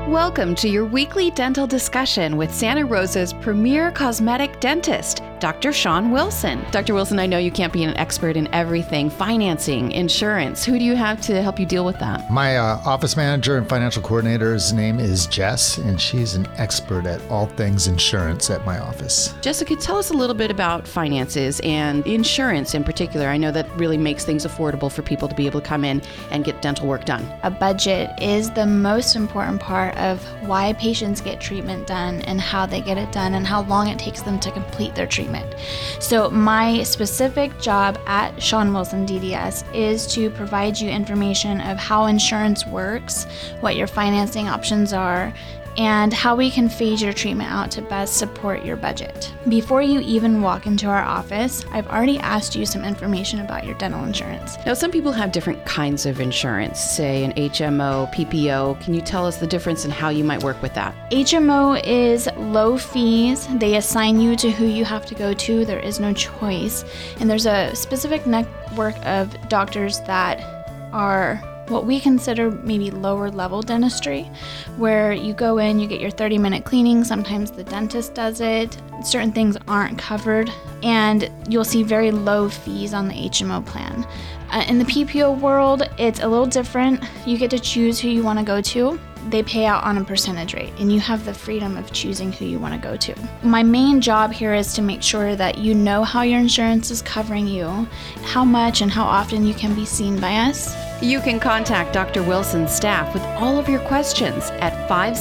Welcome to your weekly dental discussion with Santa Rosa's premier cosmetic dentist, Dr. Shawn Wilson. Dr. Wilson, I know you can't be an expert in everything, financing, insurance. Who do you have to help you deal with that? My office manager and financial coordinator's name is Jess, and she's an expert at all things insurance at my office. Jessica, tell us a little bit about finances and insurance in particular. I know that really makes things affordable for people to be able to come in and get dental work done. A budget is the most important part of why patients get treatment done and how they get it done and how long it takes them to complete their treatment. So my specific job at Shawn Wilson DDS is to provide you information of how insurance works, what your financing options are, and how we can phase your treatment out to best support your budget. Before you even walk into our office, I've already asked you some information about your dental insurance. Now, some people have different kinds of insurance, say an HMO, PPO. Can you tell us the difference in how you might work with that? HMO is low fees. They assign you to who you have to go to. There is no choice. And there's a specific network of doctors that are what we consider maybe lower level dentistry, where you go in, you get your 30-minute cleaning. Sometimes the dentist does it. Certain things aren't covered, and you'll see very low fees on the HMO plan. In the PPO world, it's a little different. You get to choose who you want to go to. They pay out on a percentage rate, and you have the freedom of choosing who you want to go to. My main job here is to make sure that you know how your insurance is covering you, how much and how often you can be seen by us. You can contact Dr. Wilson's staff with all of your questions at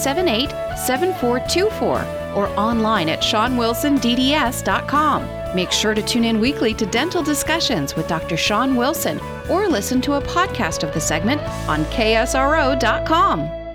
578-7424 or online at ShawnWilsonDDS.com. Make sure to tune in weekly to Dental Discussions with Dr. Shawn Wilson or listen to a podcast of the segment on KSRO.com.